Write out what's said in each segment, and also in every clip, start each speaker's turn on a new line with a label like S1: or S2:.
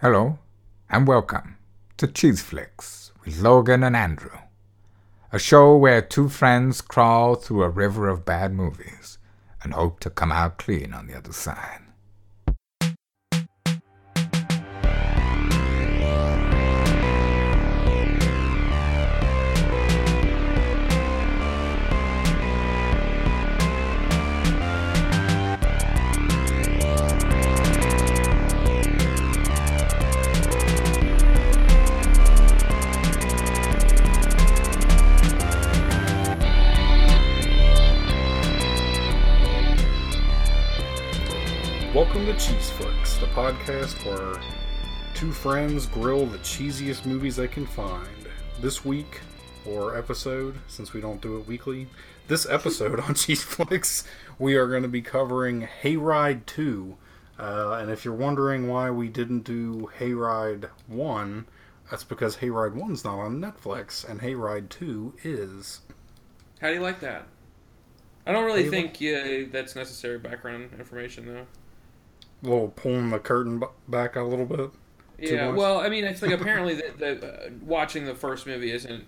S1: Hello, and welcome to Cheese Flicks with Logan and Andrew, a show where two friends crawl through a river of bad movies and hope to come out clean on the other side.
S2: Welcome to Cheese Flicks, the podcast where two friends grill the cheesiest movies they can find. This week, or episode, since we don't do it weekly, this episode on Cheese Flicks, we are going to be covering Hayride 2. And if you're wondering why we didn't do Hayride 1, that's because Hayride 1's not on Netflix, and Hayride 2 is.
S3: How do you like that? I don't really think that's necessary background information, though.
S2: A little pulling the curtain back a little bit.
S3: Yeah, well, I mean, it's like apparently watching the first movie isn't,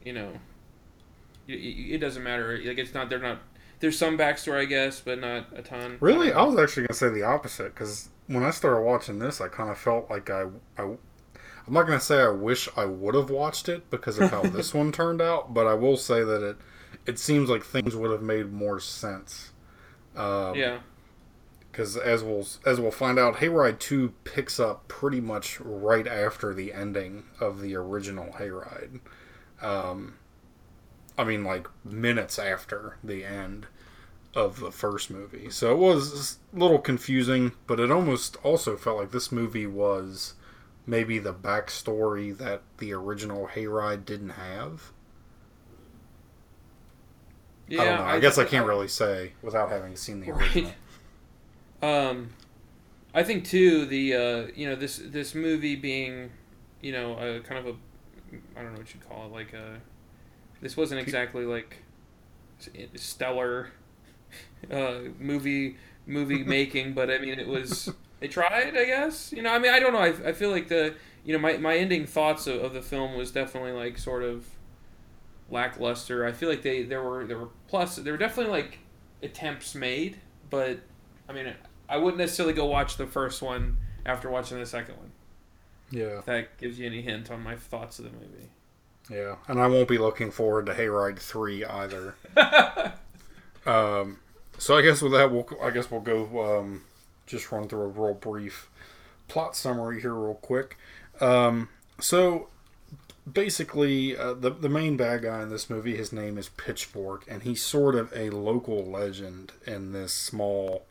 S3: it doesn't matter. Like, it's not. There's some backstory, I guess, but not a ton.
S2: Really, I was actually gonna say the opposite because when I started watching this, I kind of felt like I'm not gonna say I wish I would have watched it because of how this one turned out, but I will say that it seems like things would have made more sense.
S3: Yeah.
S2: Because as we'll find out, Hayride 2 picks up pretty much right after the ending of the original Hayride. I mean, like minutes after the end of the first movie. So it was a little confusing, but it almost also felt like this movie was maybe the backstory that the original Hayride didn't have.
S3: Yeah,
S2: I don't know. I guess I can't really say without having seen the original.
S3: Right. I think too this movie being a kind of a, I don't know what you'd call it, like this wasn't exactly like stellar movie making, but I mean they tried, I guess. I mean, I don't know. I feel like my ending thoughts of the film was definitely like sort of lackluster. I feel like there were definitely like attempts made, but I mean, I wouldn't necessarily go watch the first one after watching the second one.
S2: Yeah.
S3: If that gives you any hint on my thoughts of the movie.
S2: Yeah, and I won't be looking forward to Hayride 3 either. So I guess with that, we'll go just run through a real brief plot summary here real quick. So basically, the main bad guy in this movie, his name is Pitchfork, and he's sort of a local legend in this small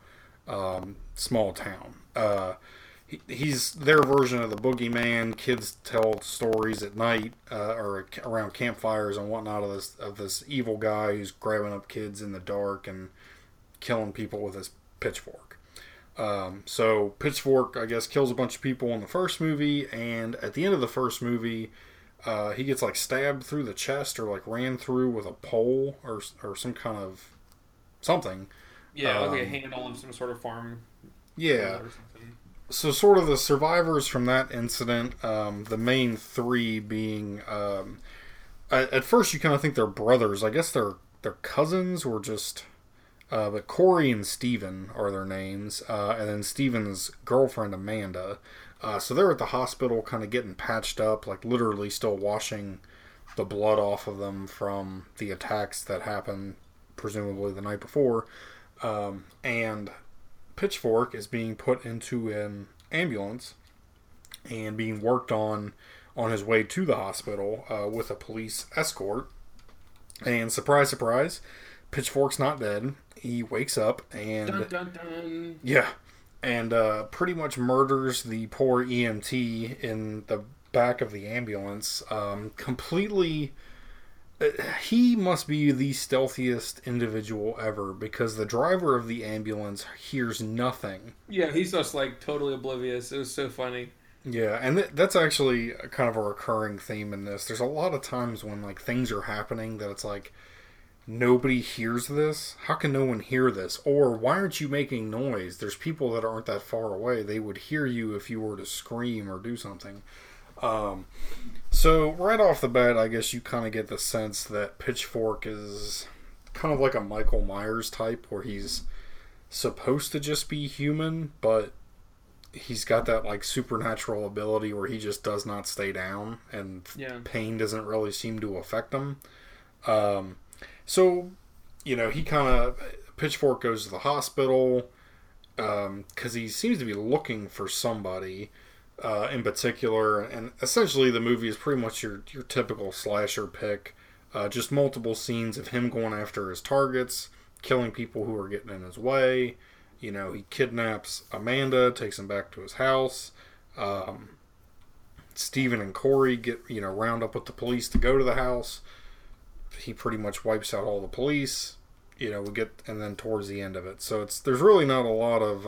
S2: town. He's their version of the boogeyman. Kids tell stories at night or around campfires and whatnot of this evil guy who's grabbing up kids in the dark and killing people with his pitchfork. So Pitchfork, I guess, kills a bunch of people in the first movie, and at the end of the first movie, he gets like stabbed through the chest or like ran through with a pole or some kind of something.
S3: Yeah, like a handle of some sort of farm.
S2: Yeah. So sort of the survivors from that incident, the main three being, at first you kind of think they're brothers. I guess they're cousins or just, but Corey and Steven are their names, and then Steven's girlfriend Amanda. So they're at the hospital kind of getting patched up, like literally still washing the blood off of them from the attacks that happened presumably the night before. And Pitchfork is being put into an ambulance and being worked on his way to the hospital with a police escort. And surprise, surprise, Pitchfork's not dead. He wakes up and
S3: dun, dun, dun.
S2: Yeah, and pretty much murders the poor EMT in the back of the ambulance. Completely. He must be the stealthiest individual ever because the driver of the ambulance hears nothing.
S3: Yeah, he's just like totally oblivious. It was so funny.
S2: Yeah, and that's actually kind of a recurring theme in this. There's a lot of times when like things are happening that it's like nobody hears this? How can no one hear this? Or why aren't you making noise? There's people that aren't that far away. They would hear you if you were to scream or do something. So right off the bat, I guess you kind of get the sense that Pitchfork is kind of like a Michael Myers type, where he's supposed to just be human, but he's got that like supernatural ability where he just does not stay down, and pain doesn't really seem to affect him. So, he kind of, Pitchfork goes to the hospital because he seems to be looking for somebody in particular, and essentially the movie is pretty much your typical slasher pick. Just multiple scenes of him going after his targets, killing people who are getting in his way. He kidnaps Amanda, takes him back to his house. Stephen and Corey get, round up with the police to go to the house. He pretty much wipes out all the police. And then towards the end of it. So there's really not a lot of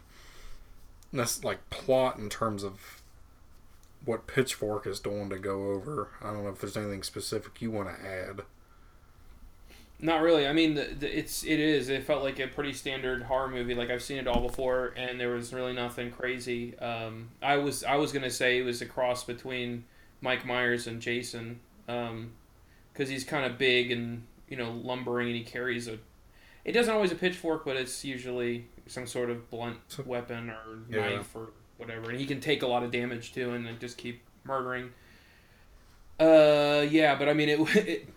S2: plot in terms of what Pitchfork is doing to go over. I don't know if there's anything specific you want to add.
S3: Not really. I mean, it felt like a pretty standard horror movie. Like, I've seen it all before, and there was really nothing crazy. I was gonna say it was a cross between Mike Myers and Jason, because he's kind of big and lumbering, and he carries it doesn't always a pitchfork, but it's usually some sort of blunt weapon or knife or whatever, and he can take a lot of damage too, and then just keep murdering. But I mean,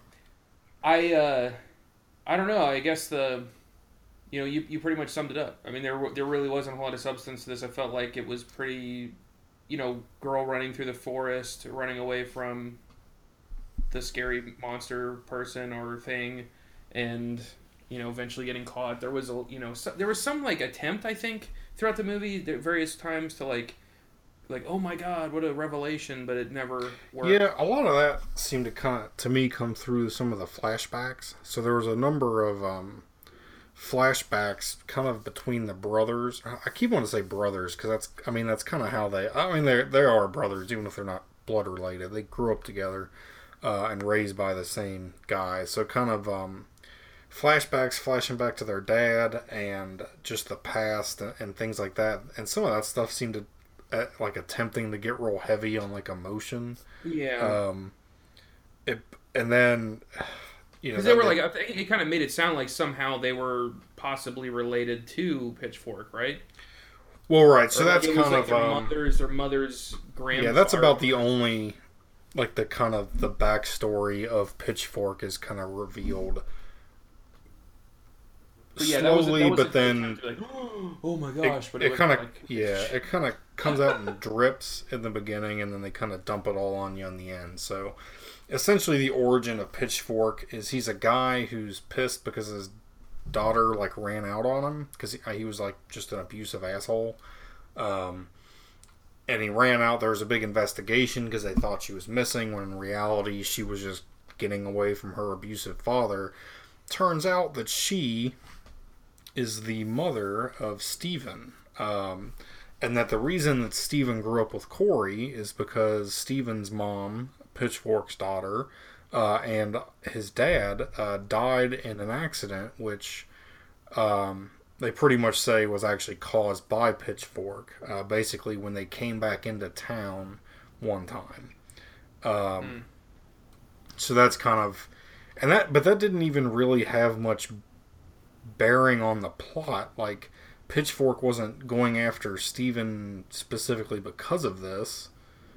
S3: I don't know. I guess you pretty much summed it up. I mean, there really wasn't a whole lot of substance to this. I felt like it was pretty, girl running through the forest, running away from the scary monster person or thing, and eventually getting caught. There was there was some like attempt, I think, throughout the movie at various times to like oh my god, what a revelation, but it never worked.
S2: Yeah, a lot of that seemed to come through some of the flashbacks. So there was a number of flashbacks kind of between the brothers. I keep wanting to say brothers because that's kind of how they are brothers, even if they're not blood related. They grew up together and raised by the same guy. So kind of flashbacks flashing back to their dad and just the past and things like that. And some of that stuff seemed to attempting to get real heavy on emotion.
S3: Yeah.
S2: And then
S3: because they were it kind of made it sound like somehow they were possibly related to Pitchfork, right?
S2: Well, right. So that's
S3: kind of their mother's grandfather.
S2: Yeah, that's about the only the kind of the backstory of Pitchfork is kind of revealed. Slowly, but then
S3: oh my gosh!
S2: It kind of comes out in drips in the beginning, and then they kind of dump it all on you in the end. So, essentially, the origin of Pitchfork is he's a guy who's pissed because his daughter ran out on him because he was just an abusive asshole, and he ran out. There was a big investigation because they thought she was missing, when in reality she was just getting away from her abusive father. Turns out that she is the mother of Stephen, and that the reason that Stephen grew up with Corey is because Stephen's mom, Pitchfork's daughter, and his dad died in an accident, which they pretty much say was actually caused by Pitchfork, basically when they came back into town one time. So that's kind of... but that didn't even really have much bearing on the plot. Pitchfork wasn't going after Stephen specifically because of this.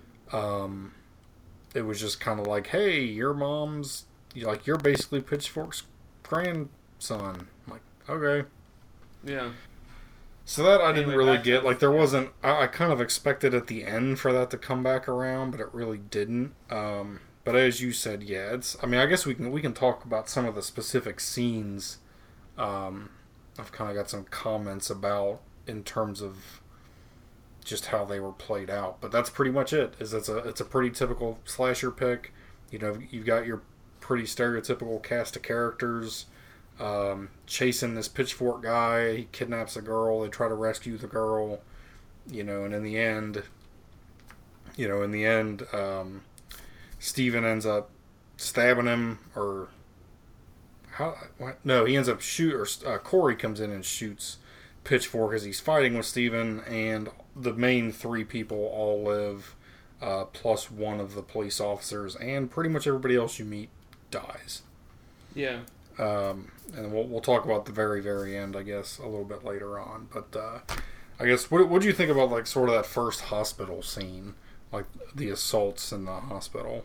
S2: It was just kind of hey, your mom's you're basically Pitchfork's grandson. I'm okay.
S3: Yeah.
S2: So that I didn't really get. There wasn't... I kind of expected at the end for that to come back around, but it really didn't. But as you said, yeah, it's... I guess we can talk about some of the specific scenes. I've kind of got some comments about in terms of just how they were played out, but that's pretty much it. It's a pretty typical slasher pick. You've got your pretty stereotypical cast of characters chasing this Pitchfork guy. He kidnaps a girl. They try to rescue the girl. And in the end, Stephen ends up stabbing him, or how? What? No, he ends up Corey comes in and shoots Pitchfork as he's fighting with Steven, and the main three people all live, plus one of the police officers, and pretty much everybody else you meet dies.
S3: Yeah.
S2: And we'll talk about the very, very end, I guess, a little bit later on. But I guess, what do you think about, like, sort of that first hospital scene? Like, the assaults in the hospital?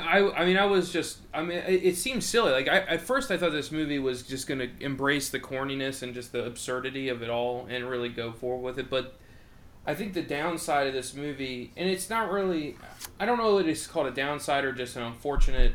S3: It seemed silly. Like, at first I thought this movie was just going to embrace the corniness and just the absurdity of it all and really go forward with it. But I think the downside of this movie, and it's not really, I don't know if it's called a downside or just an unfortunate,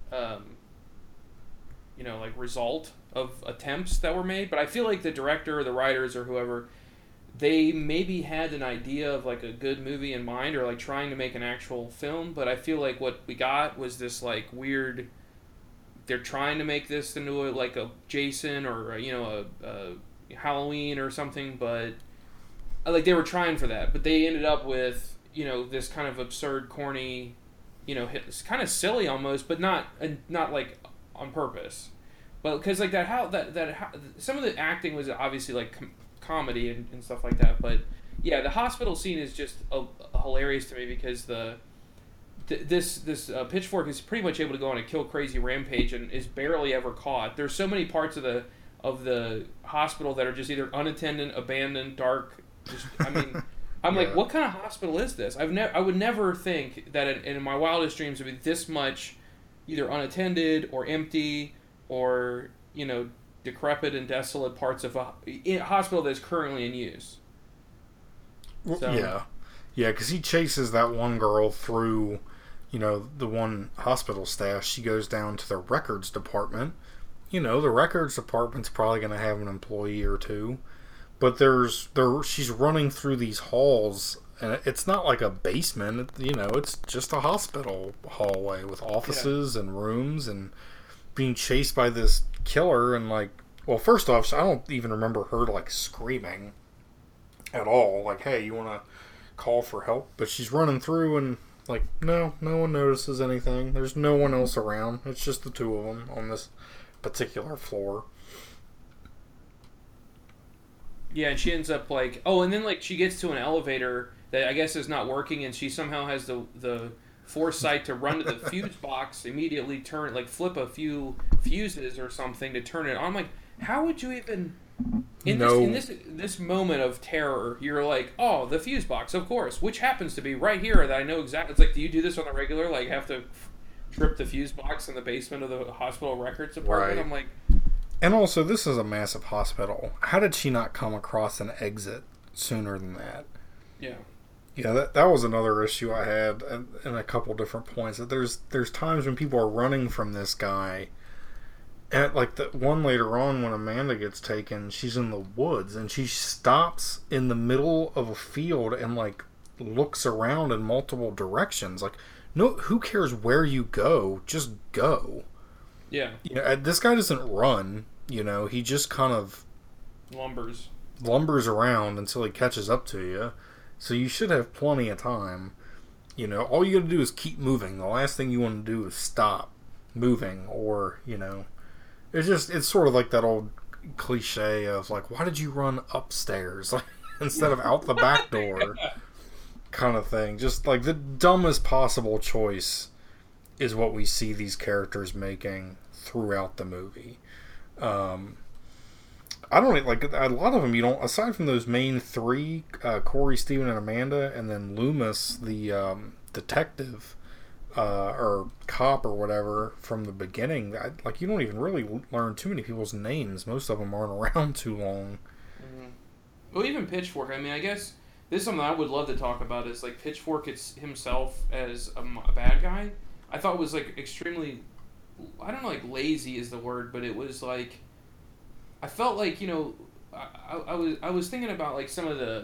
S3: like result of attempts that were made. But I feel like the director or the writers or whoever, they maybe had an idea of like a good movie in mind or like trying to make an actual film, but I feel like what we got was this like weird, they're trying to make this into like a Jason or a Halloween or something, but like they were trying for that, but they ended up with this kind of absurd, corny, it's kind of silly almost, but not like on purpose, but because like some of the acting was obviously like comedy and stuff like that, but yeah, the hospital scene is just hilarious to me because this Pitchfork is pretty much able to go on a kill crazy rampage and is barely ever caught. There's so many parts of the hospital that are just either unattended, abandoned, dark. I'm
S2: Yeah.
S3: like, what kind of hospital is this? I would never think that in my wildest dreams would be this much either unattended or empty or decrepit and desolate parts of a hospital that's currently in use. So.
S2: Yeah, because he chases that one girl through, the one hospital staff. She goes down to the records department. The records department's probably going to have an employee or two, but she's running through these halls, and it's not like a basement. It's just a hospital hallway with offices and rooms, and being chased by this killer. And like, well, first off, I don't even remember her like screaming at all, like, hey, you want to call for help? But she's running through, and like, no one notices anything. There's no one else around. It's just the two of them on this particular floor.
S3: Yeah, and she ends up like, and then like she gets to an elevator that I guess is not working, and she somehow has the foresight to run to the fuse box, immediately flip a few fuses or something to turn it on. I'm like, how would you even in this moment of terror, you're like, oh, the fuse box, of course, which happens to be right here that I know exactly. It's like, do you do this on the regular? Like, have to trip the fuse box in the basement of the hospital records department?
S2: Right.
S3: I'm like,
S2: and also, this is a massive hospital. How did she not come across an exit sooner than that?
S3: Yeah.
S2: Yeah, that was another issue I had in a couple different points. That there's times when people are running from this guy, and like the one later on when Amanda gets taken, she's in the woods and she stops in the middle of a field and like looks around in multiple directions. Like, no, who cares where you go? Just go.
S3: Yeah.
S2: This guy doesn't run. He just kind of lumbers around until he catches up to you. So you should have plenty of time. All you got to do is keep moving. The last thing you want to do is stop moving, or it's sort of like that old cliche of like, why did you run upstairs instead of out the back door, kind of thing. Just like the dumbest possible choice is what we see these characters making throughout the movie. I don't like a lot of them. Aside from those main three, Corey, Steven, and Amanda, and then Loomis, the detective or cop or whatever from the beginning. You don't even really learn too many people's names. Most of them aren't around too long.
S3: Mm-hmm. Well, even Pitchfork. I mean, I guess this is something I would love to talk about. Is like Pitchfork himself as a bad guy. I thought was like extremely. I don't know, like lazy is the word, but it was like. I felt like I was thinking about like some of the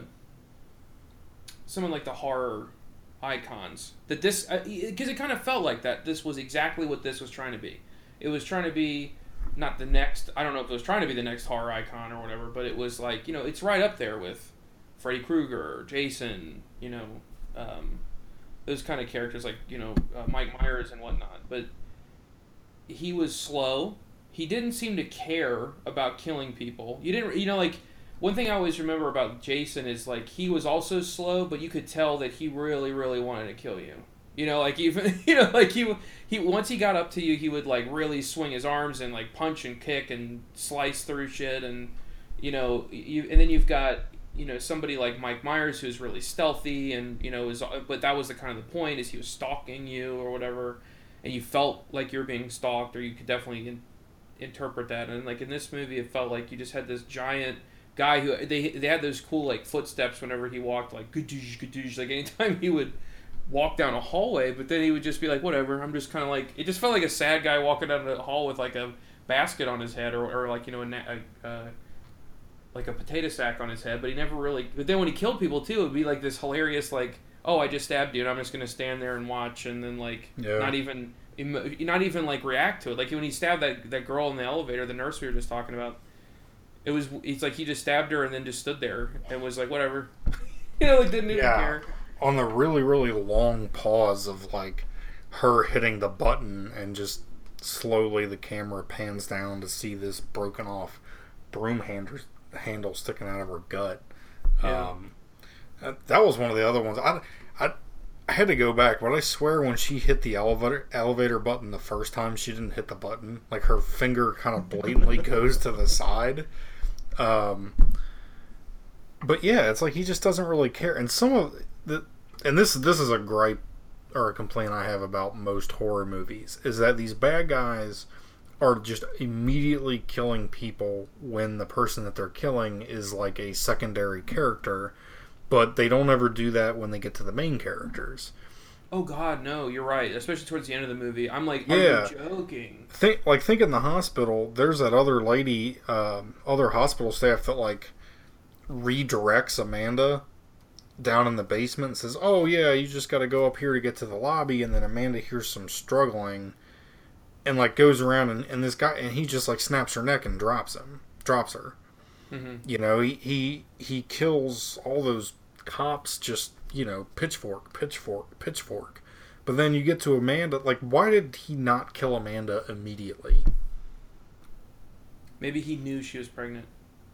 S3: horror icons that this because it kind of felt like that this was exactly what this was trying to be. It was trying to be not the next. I don't know if it was trying to be the next horror icon or whatever, but it was like it's right up there with Freddy Krueger, Jason, those kind of characters like Mike Myers and whatnot. But he was slow. he didn't seem to care about killing people. You didn't, you know, like one thing I always remember about Jason is like he was also slow, but you could tell that he really, really wanted to kill you. You know, like even like he once he got up to you, he would like really swing his arms and like punch and kick and slice through shit, and and then you've got somebody like Mike Myers who's really stealthy and but that was the kind of the point is he was stalking you or whatever, and you felt like you were being stalked, or you could definitely interpret that. And like in this movie, it felt like you just had this giant guy who they had those cool like footsteps whenever he walked, like gadoosh, gadoosh, like anytime he would walk down a hallway, but then he would just be like, whatever, I'm just kind of like, it just felt like a sad guy walking down the hall with like a basket on his head, or like like a potato sack on his head, but he never really, but then when he killed people too, it would be like this hilarious like, oh, I just stabbed you and I'm just gonna stand there and watch, and then like not even like react to it. Like when he stabbed that girl in the elevator, the nurse we were just talking about, it's like he just stabbed her and then just stood there and was like, whatever. Like didn't even care.
S2: On the really, really long pause of like her hitting the button, and just slowly the camera pans down to see this broken off broom handle sticking out of her gut.
S3: Yeah.
S2: That was one of the other ones. I had to go back, but I swear when she hit the elevator button the first time, she didn't hit the button. Like her finger kind of blatantly goes to the side. But yeah, it's like he just doesn't really care. And some of this is a gripe or a complaint I have about most horror movies, is that these bad guys are just immediately killing people when the person that they're killing is like a secondary character, but they don't ever do that when they get to the main characters.
S3: Oh God, no, you're right. Especially towards the end of the movie, I'm like, are you joking?
S2: Think in the hospital, there's that other lady, other hospital staff that like redirects Amanda down in the basement and says, oh yeah, you just got to go up here to get to the lobby, and then Amanda hears some struggling and like goes around and this guy, and he just like snaps her neck and drops her. Mm-hmm. He kills all those cops, just pitchfork. But then you get to Amanda, like why did he not kill Amanda immediately?
S3: Maybe he knew she was pregnant.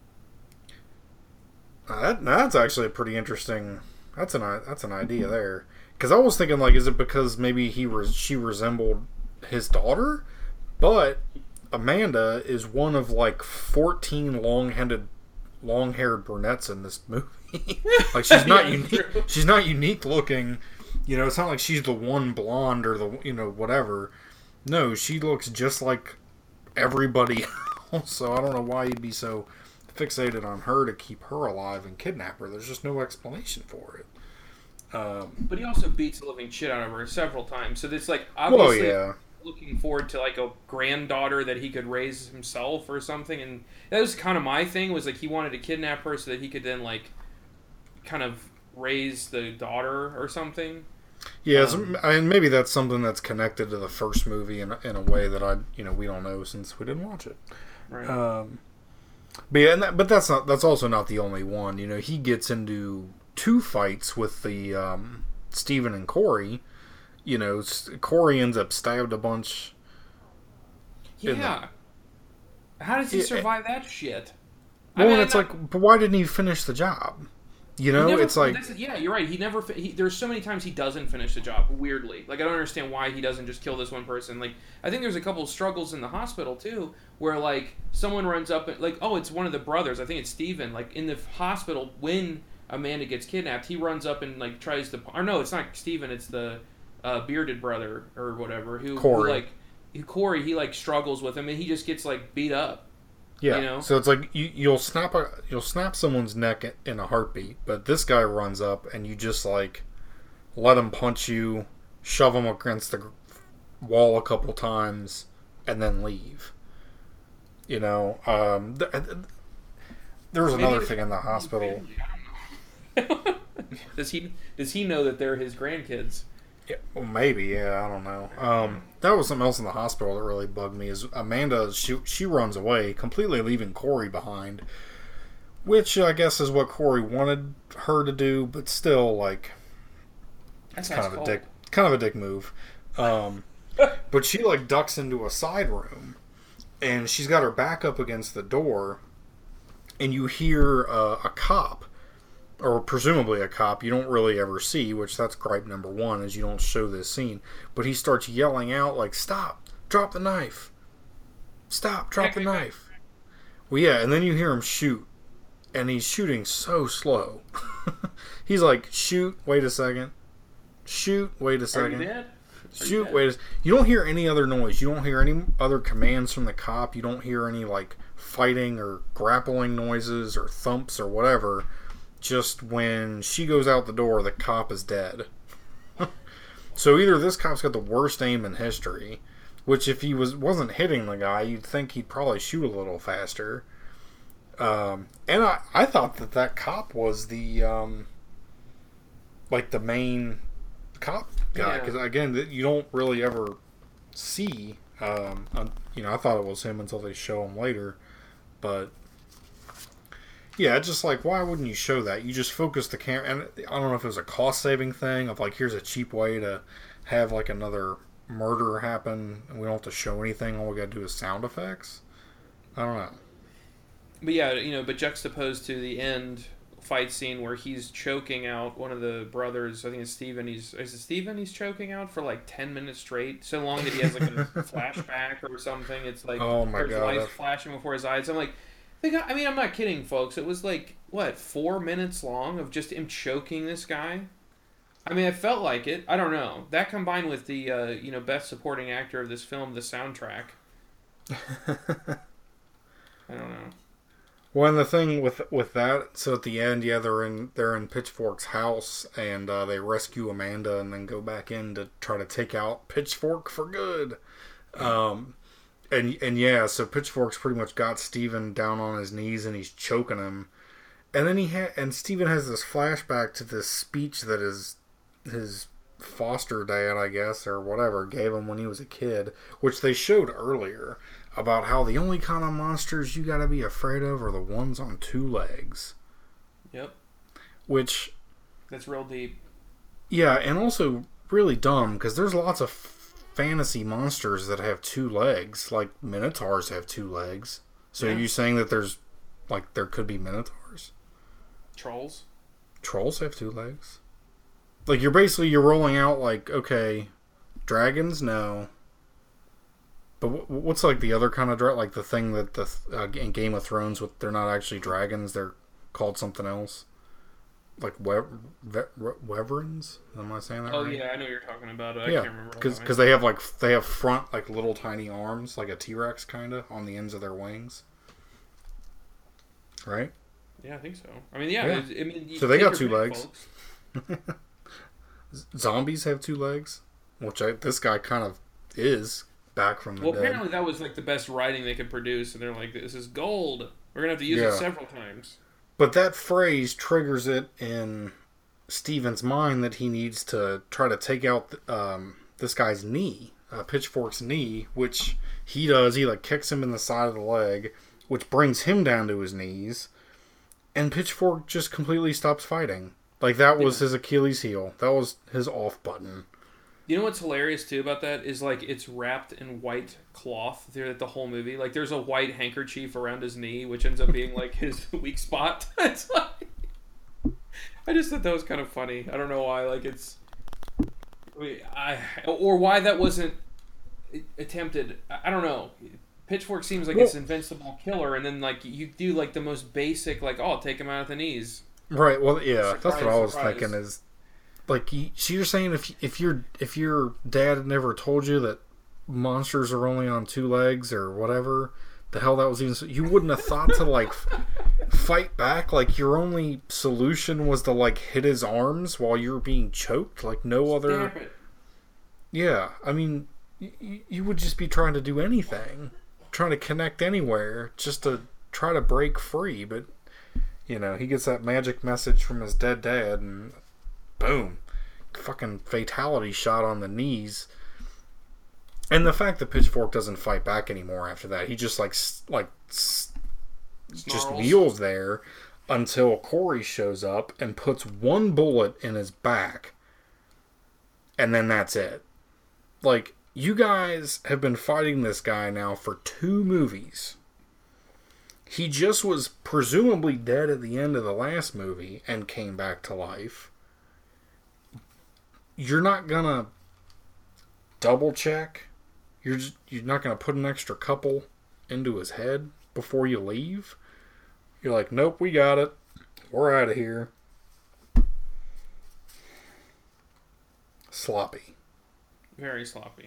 S2: That's actually a pretty interesting. That's an idea there. Because I was thinking, like, is it because maybe she resembled his daughter? But Amanda is one of like 14 long-haired brunettes in this movie. Like she's not unique. She's not unique looking. It's not like she's the one blonde or the whatever. No, she looks just like everybody else. So I don't know why you'd be so fixated on her to keep her alive and kidnap her. There's just no explanation for it.
S3: But he also beats the living shit out of her several times. So it's like obviously looking forward to like a granddaughter that he could raise himself or something. And that was kind of my thing, was like he wanted to kidnap her so that he could then like kind of raise the daughter or something.
S2: Yeah, I mean, maybe that's something that's connected to the first movie in a way that we don't know since we didn't watch it.
S3: Right.
S2: But yeah, but that's also not the only one. He gets into two fights with the Stephen and Corey. Corey ends up stabbed a bunch.
S3: Yeah. How does he survive that shit?
S2: Well, it's like, but why didn't he finish the job? It's like...
S3: Yeah, you're right. There's so many times he doesn't finish the job, weirdly. Like, I don't understand why he doesn't just kill this one person. Like, I think there's a couple of struggles in the hospital, too, where, like, someone runs up and, like, oh, it's one of the brothers. I think it's Steven. Like, in the hospital, when Amanda gets kidnapped, he runs up and, like, tries to... Or, no, it's not Steven. It's the bearded brother or whatever.
S2: Corey.
S3: Corey, he, like, struggles with him, and he just gets, like, beat up.
S2: Yeah, so it's like you'll snap someone's neck in a heartbeat, but this guy runs up and you just like let him punch you, shove him against the wall a couple times, and then leave. There was another thing in the hospital.
S3: Does he know that they're his grandkids?
S2: Yeah, well, maybe. Yeah, I don't know. That was something else in the hospital that really bugged me. Is Amanda? She runs away, completely leaving Corey behind, which I guess is what Corey wanted her to do, but still, like, that's kind of a dick move. But she like ducks into a side room, and she's got her back up against the door, and you hear a cop, or presumably a cop, you don't really ever see, which that's gripe number one, is you don't show this scene, but he starts yelling out, like, stop, drop the knife, stop, drop the knife. Well, yeah, and then you hear him shoot, and he's shooting so slow. He's like, shoot, wait a second, shoot, wait a second.
S3: Are you dead?
S2: Shoot, wait a second. You don't hear any other noise. You don't hear any other commands from the cop. You don't hear any, like, fighting or grappling noises or thumps or whatever. Just when she goes out the door, the cop is dead. So either this cop's got the worst aim in history, which if he wasn't hitting the guy, you'd think he'd probably shoot a little faster. And I thought that cop was the, like, the main cop guy. Because, again, you don't really ever see, I thought it was him until they show him later. But, yeah, it's just like, why wouldn't you show that? You just focus the camera, and I don't know if it was a cost-saving thing, of like, here's a cheap way to have, like, another murder happen, and we don't have to show anything, all we gotta do is sound effects. I don't know.
S3: But yeah, but juxtaposed to the end fight scene where he's choking out one of the brothers, I think it's Steven, is it Steven he's choking out for like 10 minutes straight, so long that he has like a flashback or something. It's like,
S2: oh my God,
S3: lights flashing before his eyes. I'm like, I'm not kidding, folks. It was like, 4 minutes long of just him choking this guy? I mean, I felt like it. I don't know. That combined with the, best supporting actor of this film, the soundtrack. I don't know.
S2: Well, and the thing with that, so at the end, yeah, they're in Pitchfork's house, and they rescue Amanda, and then go back in to try to take out Pitchfork for good. And yeah, so Pitchfork's pretty much got Steven down on his knees, and he's choking him. And then Steven has this flashback to this speech that his foster dad, I guess, or whatever, gave him when he was a kid, which they showed earlier, about how the only kind of monsters you gotta be afraid of are the ones on two legs.
S3: Yep.
S2: Which...
S3: That's real deep.
S2: Yeah, and also really dumb, because there's lots of fantasy monsters that have two legs, like Minotaurs have two legs. So
S3: yeah.
S2: Are you saying that there could be Minotaurs?
S3: Trolls?
S2: Trolls have two legs? Like, you're rolling out, like, okay, dragons? No. But what's, like, the other kind of dragon? Like, the thing that in Game of Thrones, they're not actually dragons, they're called something else? Like, wyverns? Am I saying that right?
S3: Oh, yeah, I know what you're talking about. I
S2: yeah,
S3: can't remember.
S2: Because they have front, like, little tiny arms, like a T-Rex, kind of, on the ends of their wings. Right?
S3: Yeah, I think so. I mean, yeah.
S2: So they got two legs. Zombies have two legs, which this guy kind of is back from the dead.
S3: Well, apparently that was like the best writing they could produce, and they're like, "This is gold. We're gonna have to use it several times."
S2: But that phrase triggers it in Steven's mind that he needs to try to take out this guy's knee, Pitchfork's knee, which he does. He like kicks him in the side of the leg, which brings him down to his knees, and Pitchfork just completely stops fighting. Like, that was his Achilles heel. That was his off button.
S3: You know what's hilarious, too, about that? Is, like, it's wrapped in white cloth throughout the whole movie. Like, there's a white handkerchief around his knee, which ends up being, like, his weak spot. It's like... I just thought that was kind of funny. I don't know why. Like, it's... or why that wasn't attempted. I don't know. Pitchfork seems like it's invincible killer, and then, like, you do, like, the most basic, like, oh, take him out at the knees.
S2: Right, well, yeah, that's what I was thinking is, like, so you're saying if your dad never told you that monsters are only on two legs or whatever, the hell that was even, you wouldn't have thought to, like, fight back? Like, your only solution was to, like, hit his arms while you were being choked? Like, no other...
S3: Stab it.
S2: Yeah, I mean, you would just be trying to do anything. Trying to connect anywhere just to try to break free, but... You know, he gets that magic message from his dead dad, and boom, fucking fatality shot on the knees. And the fact that Pitchfork doesn't fight back anymore after that, he just just kneels there until Corey shows up and puts one bullet in his back, and then that's it. Like, You guys have been fighting this guy now for 2 movies. He just was presumably dead at the end of the last movie and came back to life. You're not gonna double check? You're not gonna put an extra couple into his head before you leave? You're like, nope, we got it. We're out of here. Sloppy.
S3: Very sloppy.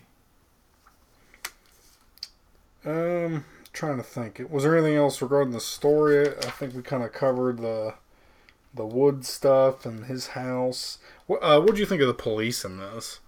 S2: Trying to think. Was there anything else regarding the story? I think we kind of covered the wood stuff and his house. What did you think of the police in this?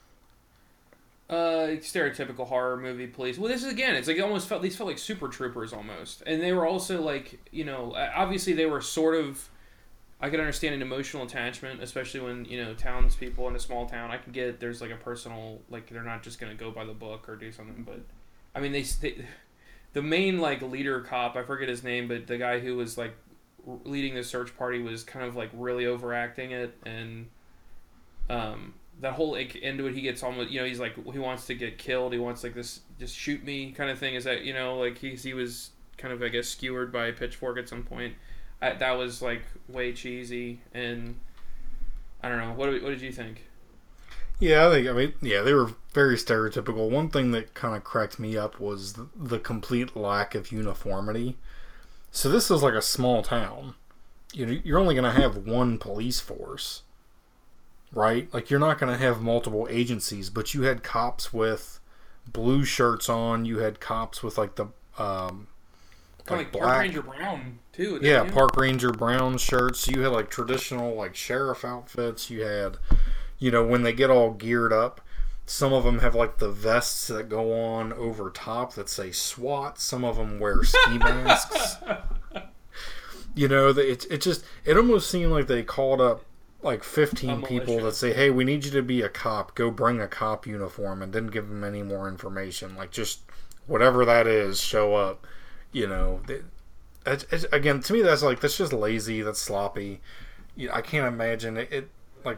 S3: Stereotypical horror movie police. Well, this is again, it's like these felt like super troopers almost, and they were also like, you know, obviously they were sort of. I could understand an emotional attachment, especially when, you know, townspeople in a small town. I can get there's like a personal, like they're not just gonna go by the book or do something, but I mean they the main like leader cop, I forget his name, but the guy who was like leading the search party was kind of like really overacting it, and that whole like end of it, he gets almost, you know, he's like he wants to get killed, he wants like this just shoot me kind of thing. Is that, you know, like he was kind of, I guess, skewered by a pitchfork at some point. That was like way cheesy, and I don't know. What did you think?
S2: Yeah, I mean, they were very stereotypical. One thing that kind of cracked me up was the complete lack of uniformity. So this is like a small town. You know, you're only going to have one police force, right? Like, you're not going to have multiple agencies, but you had cops with blue shirts on. You had cops with like the
S3: like Park Ranger Brown too.
S2: Yeah, Park Ranger Brown shirts. You had like traditional like sheriff outfits. You had, you know, when they get all geared up, some of them have like the vests that go on over top that say SWAT. Some of them wear ski masks. You know, it almost seemed like they called up like 15 people that say, hey, we need you to be a cop. Go bring a cop uniform, and didn't give them any more information. Like, just whatever that is, show up. You know, again, to me, that's just lazy. That's sloppy. I can't imagine it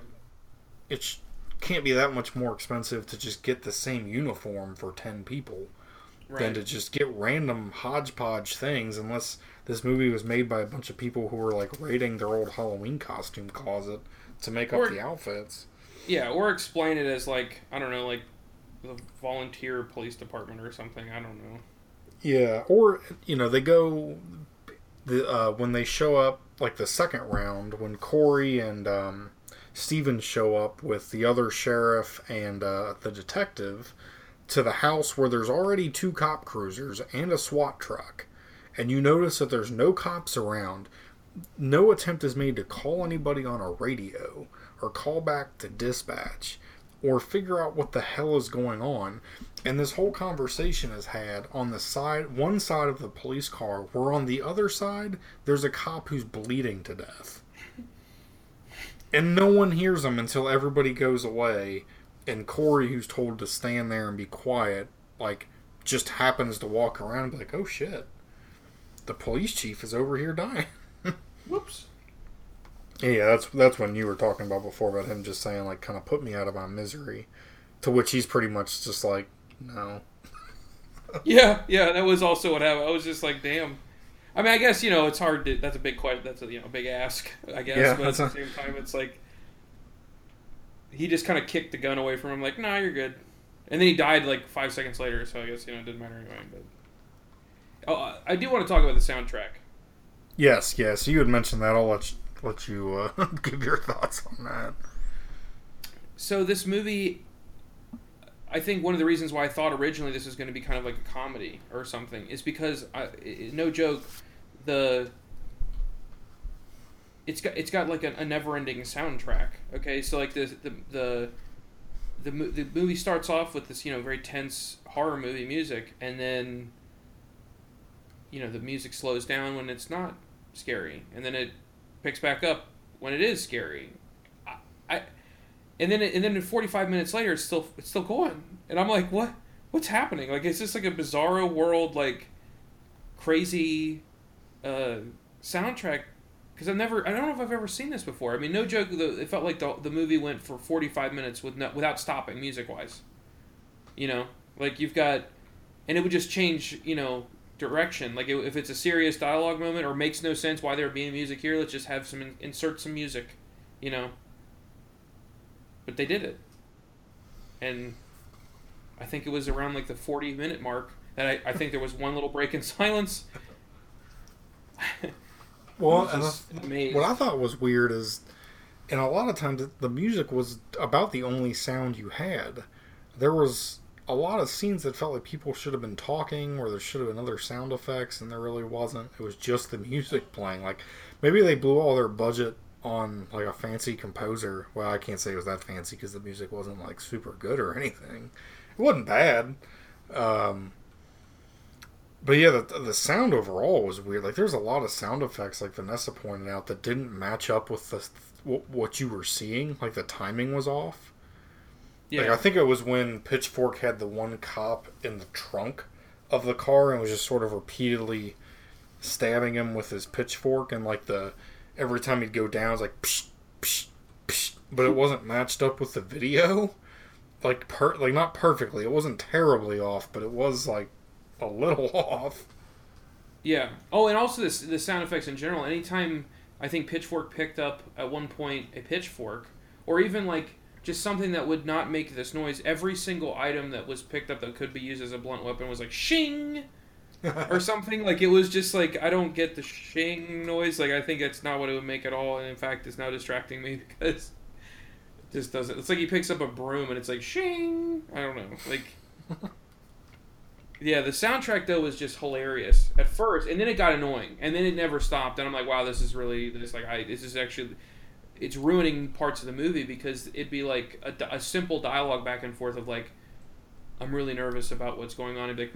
S2: can't be that much more expensive to just get the same uniform for 10 people than to just get random hodgepodge things, unless this movie was made by a bunch of people who were like raiding their old Halloween costume closet to make up the outfits.
S3: Yeah, or explain it as like, I don't know, like the volunteer police department or something. I don't know.
S2: Yeah, or, you know, they go when they show up, like the second round, when Corey and Steven show up with the other sheriff and the detective to the house where there's already 2 cop cruisers and a SWAT truck, and you notice that there's no cops around. No attempt is made to call anybody on a radio or call back to dispatch or figure out what the hell is going on. And this whole conversation is had on one side of the police car, where on the other side, there's a cop who's bleeding to death. And no one hears him until everybody goes away, and Corey, who's told to stand there and be quiet, like, just happens to walk around and be like, oh shit, the police chief is over here dying.
S3: Whoops.
S2: Yeah, that's when you were talking about before, about him just saying, like, kind of put me out of my misery. To which he's pretty much just like, no.
S3: yeah, that was also what happened. I was just like, damn. I mean, I guess, you know, it's hard to, that's a big question, that's a, you know, big ask, I guess, yeah, but at the same time, it's like, he just kind of kicked the gun away from him, like, nah, you're good. And then he died, like, 5 seconds later, so I guess, you know, it didn't matter anyway, but... I do want to talk about the soundtrack.
S2: Yes, you had mentioned that. I'll let you give your thoughts on that.
S3: So this movie, I think one of the reasons why I thought originally this was going to be kind of like a comedy or something is because, no joke, it's got like a never-ending soundtrack. Okay, so like the movie starts off with this, you know, very tense horror movie music, and then, you know, the music slows down when it's not scary, and then it picks back up when it is scary. And then 45 minutes later, it's still going, and I'm like, what's happening? Like, it's just like a bizarro world, like crazy soundtrack. Because I don't know if I've ever seen this before. I mean, no joke. It felt like the movie went for 45 minutes without stopping music wise. You know, like you've got, and it would just change, direction. Like if it's a serious dialogue moment or makes no sense why there being music here, let's just have some insert some music, you know. But they did it, and I think it was around like the 40-minute mark that I think there was one little break in silence.
S2: Well, what I thought was weird is, and a lot of times the music was about the only sound you had. There was a lot of scenes that felt like people should have been talking, or there should have been other sound effects, and there really wasn't. It was just the music playing. Like, maybe they blew all their budget on like a fancy composer. Well, I can't say it was that fancy because the music wasn't like super good or anything. It wasn't bad. But yeah, the sound overall was weird. Like, there's a lot of sound effects, like Vanessa pointed out, that didn't match up with what you were seeing. Like, the timing was off. Yeah. Like, I think it was when Pitchfork had the one cop in the trunk of the car and was just sort of repeatedly stabbing him with his pitchfork, and like every time he'd go down, it's like psh, psh, psh, but it wasn't matched up with the video. Like not perfectly. It wasn't terribly off, but it was like a little off.
S3: Yeah. Oh, and also the sound effects in general. Anytime I think Pitchfork picked up at one point a pitchfork, or even like just something that would not make this noise, every single item that was picked up that could be used as a blunt weapon was like shing or something. Like, it was just like, I don't get the shing noise. Like, I think it's not what it would make at all, and in fact it's now distracting me because it just doesn't. It's like he picks up a broom and it's like shing. I don't know. Like, yeah, the soundtrack though was just hilarious at first, and then it got annoying, and then it never stopped, and I'm like, wow, this is actually it's ruining parts of the movie, because it'd be like a simple dialogue back and forth of like, I'm really nervous about what's going on, and be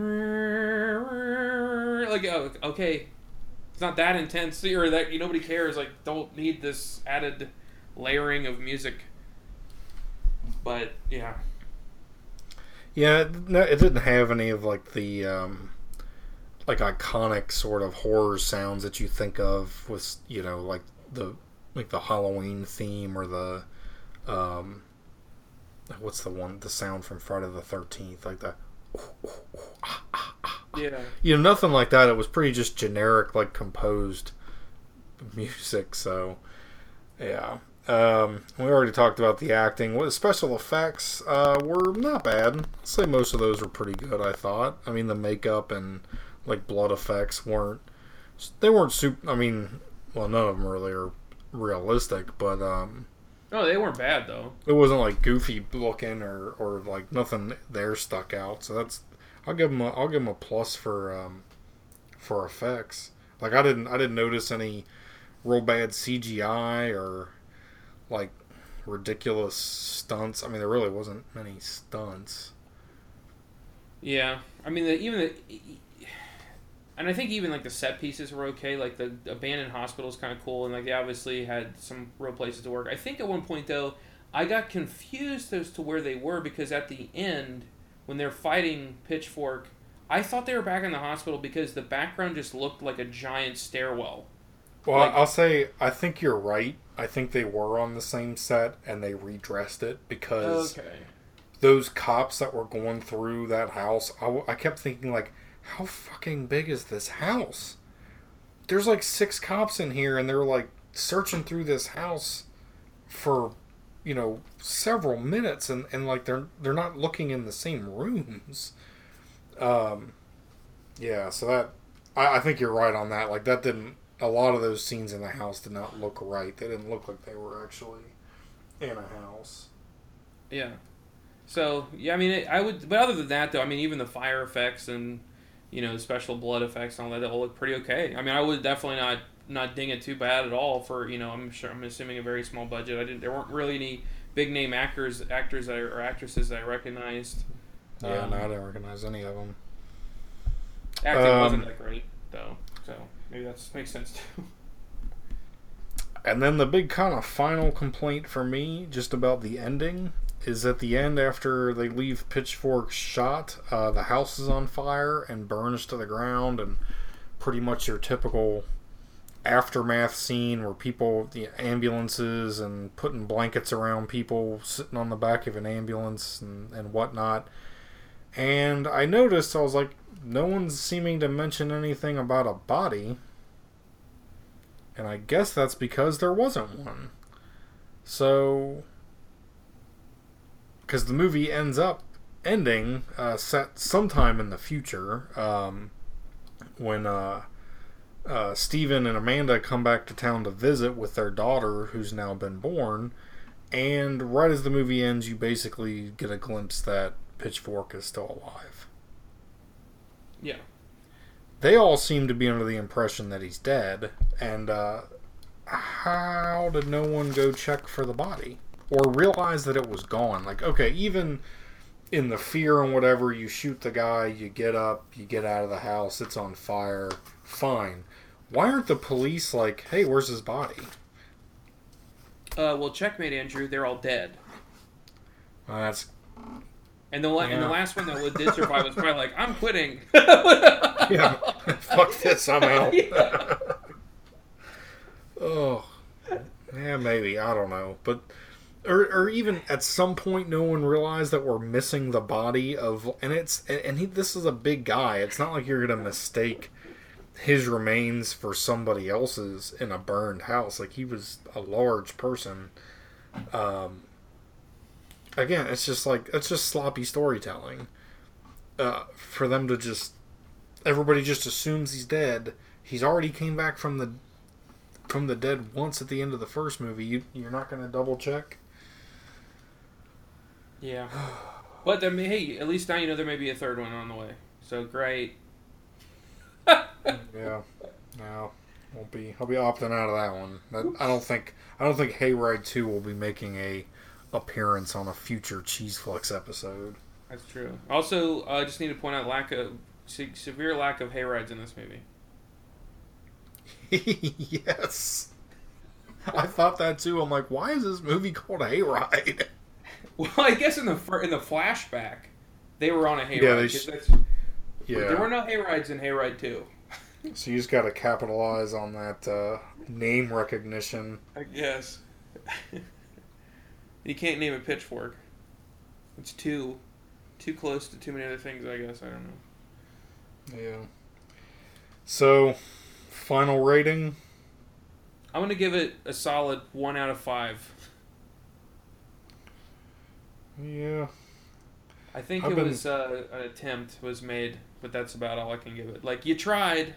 S3: like, oh, okay, it's not that intense, or that nobody cares. Like, don't need this added layering of music. But yeah.
S2: Yeah, no, it didn't have any of like the like iconic sort of horror sounds that you think of with like the Halloween theme, or the what's the sound from Friday the 13th, like the
S3: yeah,
S2: nothing like that. It was pretty just generic, like composed music. So yeah. We already talked about the acting. What special effects were not bad. I'd say most of those were pretty good, I thought. I mean, the makeup and like blood effects weren't super. I mean, well, none of them really are realistic, but
S3: no, they weren't bad though.
S2: It wasn't like goofy looking or like nothing there stuck out. So I'll give them a plus for effects. Like, I didn't notice any real bad CGI or like ridiculous stunts. I mean, there really wasn't many stunts.
S3: Yeah, I mean, and I think even like the set pieces were okay. Like the abandoned hospital is kind of cool, and like they obviously had some real places to work. I think at one point though, I got confused as to where they were, because at the end when they're fighting Pitchfork, I thought they were back in the hospital because the background just looked like a giant stairwell.
S2: Well, like, I'll say I think you're right. I think they were on the same set and they redressed it, because those cops that were going through that house, I kept thinking, like, how fucking big is this house? There's like 6 cops in here, and they're like searching through this house for several minutes, and like they're not looking in the same rooms. Yeah, so that I think you're right on that. Like, that didn't. A lot of those scenes in the house did not look right. They didn't look like they were actually in a house.
S3: Yeah. So, yeah, I mean, but other than that, though, I mean, even the fire effects and, the special blood effects and all that all look pretty okay. I mean, I would definitely not ding it too bad at all for, I'm assuming a very small budget. There weren't really any big name actors or actresses that I recognized.
S2: Yeah, no, I didn't recognize any of them.
S3: Acting wasn't that great, though, so maybe that makes sense too.
S2: And then the big kind of final complaint for me, just about the ending, is at the end, after they leave Pitchfork shot, the house is on fire and burns to the ground, and pretty much your typical aftermath scene where the ambulances and putting blankets around people sitting on the back of an ambulance and whatnot. And I noticed, I was like, no one's seeming to mention anything about a body. And I guess that's because there wasn't one. So, because the movie ends up ending set sometime in the future, when Steven and Amanda come back to town to visit with their daughter, who's now been born. And right as the movie ends, you basically get a glimpse that Pitchfork is still alive.
S3: Yeah.
S2: They all seem to be under the impression that he's dead. And how did no one go check for the body? Or realize that it was gone? Like, okay, even in the fear and whatever, you shoot the guy, you get up, you get out of the house, it's on fire, fine. Why aren't the police like, hey, where's his body?
S3: Well, checkmate, Andrew. They're all dead.
S2: That's...
S3: And the last one that did survive was probably like, I'm quitting.
S2: Yeah, fuck this, I'm out.
S3: Yeah.
S2: Oh, yeah, maybe, I don't know, but or even at some point, no one realized that we're missing the body of, and this is a big guy. It's not like you're gonna mistake his remains for somebody else's in a burned house. Like, he was a large person. Again, it's just sloppy storytelling. For them to just, everybody just assumes he's dead. He's already came back from the dead once at the end of the first movie. You're not going to double check?
S3: Yeah. But, I mean, hey, at least now you know there may be a third one on the way. So, great.
S2: Yeah. No. Won't be. I'll be opting out of that one. I don't think Hayride 2 will be making a appearance on a future Cheese Flicks episode.
S3: That's true. Also, I just need to point out severe lack of hayrides in this movie.
S2: Yes. I thought that too. I'm like, why is this movie called Hayride?
S3: Well, I guess in the flashback, they were on a hayride.
S2: Yeah.
S3: There were no hayrides in Hayride 2.
S2: So you just got to capitalize on that name recognition.
S3: I guess. You can't name a Pitchfork. It's too close to too many other things, I guess. I don't know.
S2: Yeah. So, final rating?
S3: I'm going to give it a solid 1 out of 5.
S2: Yeah.
S3: I think an attempt was made, but that's about all I can give it. Like, you tried.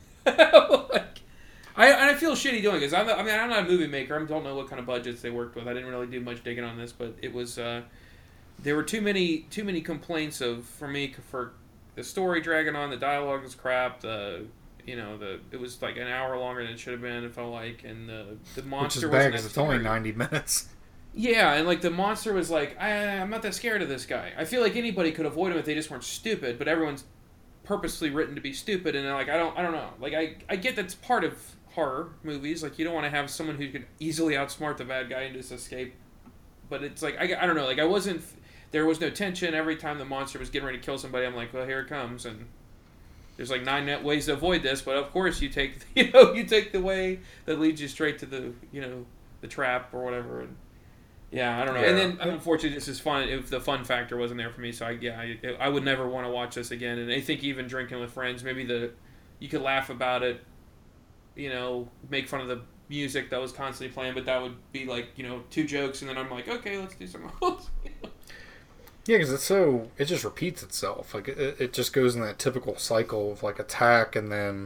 S3: I feel shitty doing it, because I'm not a movie maker. I don't know what kind of budgets they worked with. I didn't really do much digging on this, but it was there were too many complaints for the story dragging on, the dialogue was crap, it was like an hour longer than it should have been, it felt like, and the monster
S2: which is bad because it's only 90 minutes.
S3: Yeah, and like the monster was like, I'm not that scared of this guy. I feel like anybody could avoid him if they just weren't stupid, but everyone's purposely written to be stupid, and like I don't know. Like I get that's part of horror movies. Like, you don't want to have someone who could easily outsmart the bad guy and just escape. But it's like I don't know. Like, there was no tension every time the monster was getting ready to kill somebody. I'm like, well, here it comes, and there's like 9 ways to avoid this. But of course, you take the way that leads you straight to the trap or whatever. And yeah, I don't know. Yeah. And then unfortunately, this is fun. If the fun factor wasn't there for me, so I would never want to watch this again. And I think even drinking with friends, maybe you could laugh about it. Make fun of the music that was constantly playing, but that would be like, 2 jokes, and then I'm like, okay, let's do something else.
S2: Yeah, because it just repeats itself. Like, it just goes in that typical cycle of, like, attack and then,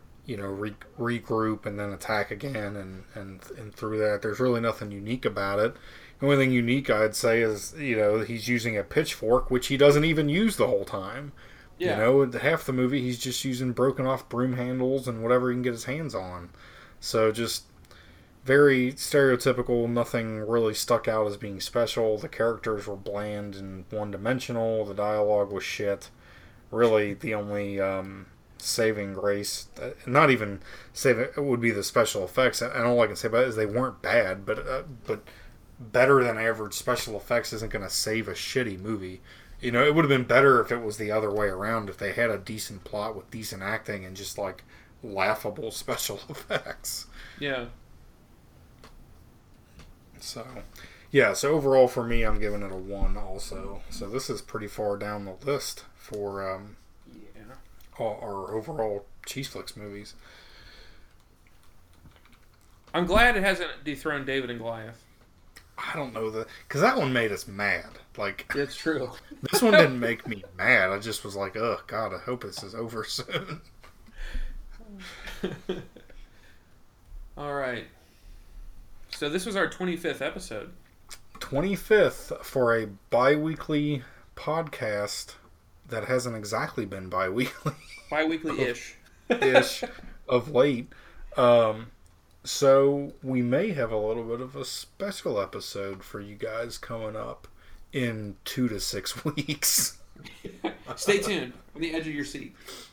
S2: regroup and then attack again, and through that, there's really nothing unique about it. The only thing unique, I'd say, is, he's using a pitchfork, which he doesn't even use the whole time. Yeah. Half the movie, he's just using broken off broom handles and whatever he can get his hands on. So just very stereotypical, nothing really stuck out as being special. The characters were bland and one-dimensional. The dialogue was shit. Really, the only saving grace, not even saving, it would be the special effects. And all I can say about it is they weren't bad, but better than average special effects isn't going to save a shitty movie. It would have been better if it was the other way around, if they had a decent plot with decent acting and just, like, laughable special effects.
S3: Yeah.
S2: So, Yeah, so overall for me, I'm giving it a 1 also. So this is pretty far down the list for
S3: Yeah.
S2: our overall Cheese Flicks movies.
S3: I'm glad it hasn't dethroned David and Goliath.
S2: I don't know because that one made us mad. Like,
S3: It's true.
S2: this one didn't make me mad. I just was like, oh God, I hope this is over soon.
S3: All right. So this was our 25th episode.
S2: 25th for a bi-weekly podcast that hasn't exactly been bi-weekly.
S3: Bi-weekly-ish.
S2: Ish of late. So we may have a little bit of a special episode for you guys coming up in 2 to 6 weeks.
S3: Stay tuned. On the edge of your seat.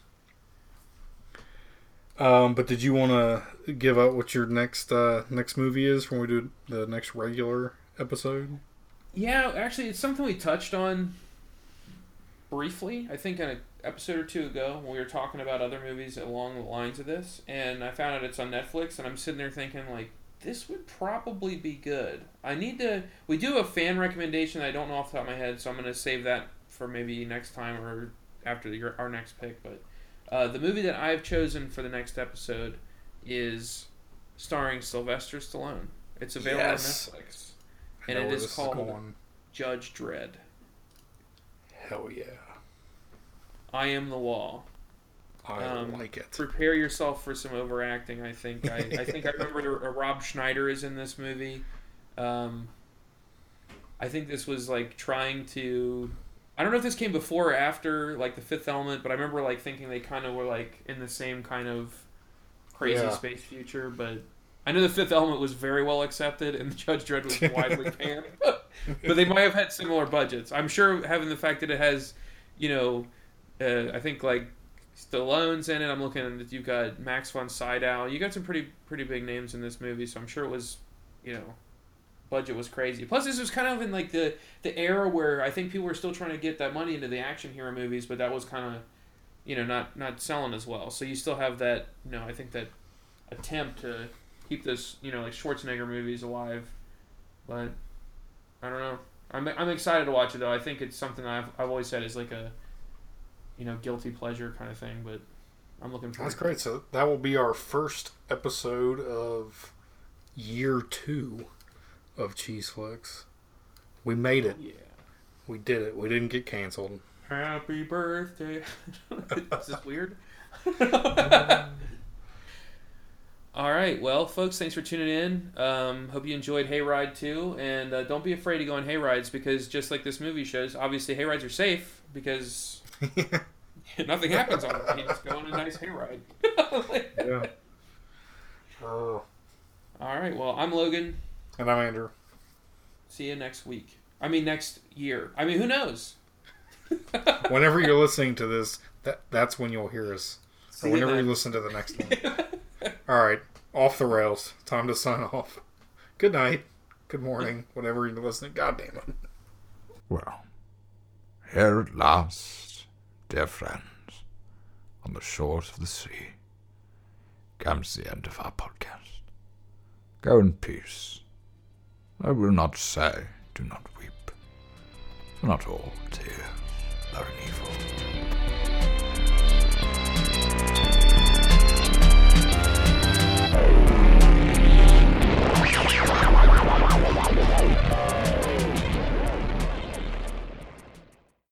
S2: But did you want to give out what your next movie is when we do the next regular episode?
S3: Yeah, actually, it's something we touched on briefly, I think, in an episode or two ago when we were talking about other movies along the lines of this, and I found out it's on Netflix, and I'm sitting there thinking, like, this would probably be good. We do a fan recommendation that I don't know off the top of my head, so I'm going to save that for maybe next time or after our next pick, but the movie that I've chosen for the next episode is starring Sylvester Stallone. It's available on Netflix, and it is called Judge Dredd.
S2: Hell yeah.
S3: I Am the Law.
S2: I like it.
S3: Prepare yourself for some overacting. I think I remember Rob Schneider is in this movie. I think this was like trying to. I don't know if this came before or after like The Fifth Element, but I remember like thinking they kind of were like in the same kind of crazy space future. But I know The Fifth Element was very well accepted, and Judge Dredd was widely panned. But they might have had similar budgets. I'm sure having the fact that it has, I think like Stallone's in it. I'm looking at you've got Max von Sydow. You got some pretty big names in this movie, so I'm sure it was, budget was crazy. Plus, this was kind of in like the era where I think people were still trying to get that money into the action hero movies, but that was kind of, not selling as well. So you still have that, I think that attempt to keep this, like Schwarzenegger movies alive. But I don't know. I'm excited to watch it though. I think it's something I've always said is like a, guilty pleasure kind of thing. But I'm looking forward.
S2: That's great. So that will be our first episode of year 2 of Cheese Flicks. We made it.
S3: Yeah.
S2: We did it. We didn't get canceled.
S3: Happy birthday. Is this weird? All right. Well, folks, thanks for tuning in. Hope you enjoyed Hayride 2. And don't be afraid to go on hayrides because just like this movie shows, obviously hayrides are safe because nothing happens on it. You just go on a nice hayride.
S2: Yeah.
S3: All right. Well, I'm Logan.
S2: And I'm Andrew.
S3: See you next week. Next year. Who knows?
S2: Whenever you're listening to this, that's when you'll hear us. Or whenever you listen to the next one. All right. Off the rails. Time to sign off. Good night. Good morning. Whatever you're listening. God damn it.
S1: Well, here at last, dear friends, on the shores of the sea, comes the end of our podcast. Go in peace. I will not say, do not weep, for not all tears are an evil.